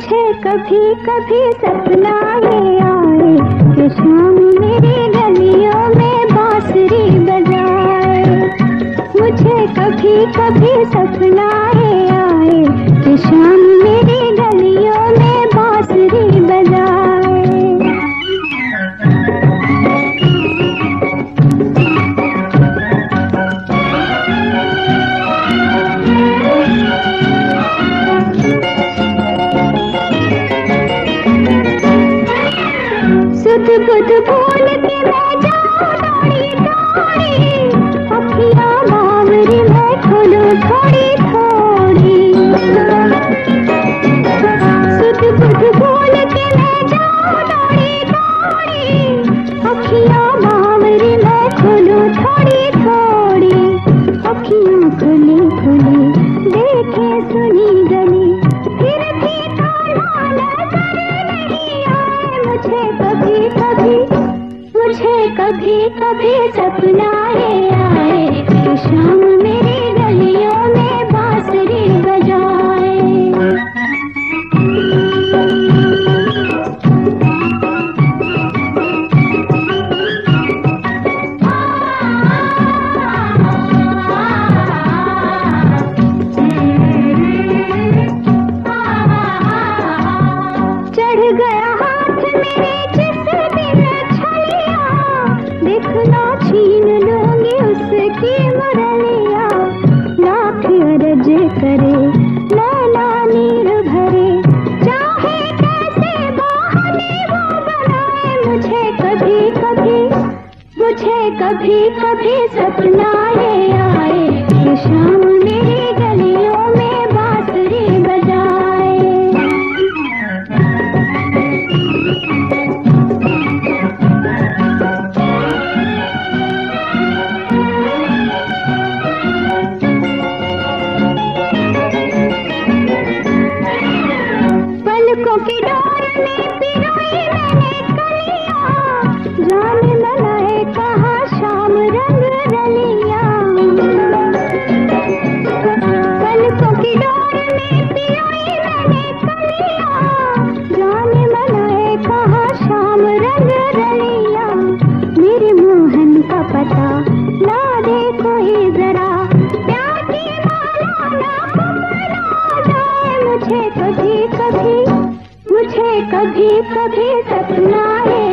मुझे कभी कभी सपना ये आए कि शाम मेरी गलियों में बांसुरी बजाए। मुझे कभी कभी सपना ये आए कि शाम मेरी गलियों में बांसुरी बजाए। सुध बुध बोल के मैं जाऊं दौड़ी दौड़ी, अखियां बावरी मैं खोलूं थोड़ी थोड़ी। सुध बुध बोल के मैं जाऊं दौड़ी दौड़ी, अखियां बावरी मैं खोलूं थोड़ी थोड़ी। अखियां खुली खुली देखे सुनी गली, फिर भी ताला नजर नहीं आए। मुझे कभी सपना ये आए कि शाम मेरी गलियों में बांसुरी बजाए। चढ़ गया हाथ मेरे जिस दिन छलिया, देखना छीन लूंगी उसकी मुरलिया। लाख अरज करे लैला नीर भरे, चाहे कैसे बहाने वो बनाए। मुझे कभी सपना ये आए कि शाम मेरी गलियों में बांसुरी बजाए। पलकों की डोर में पिरोई मैंने कलियां, जाने मनाए कहा शाम रंग रलियां। पलकों की डोर में पिरोई मैंने कलियां, जाने मनाए कहा शाम रंग रलियां। मेरे मोहन का पता ला दे कोई जरा, प्यार की माला ना पकड़ा जाए। मुझे कभी कभी सपना है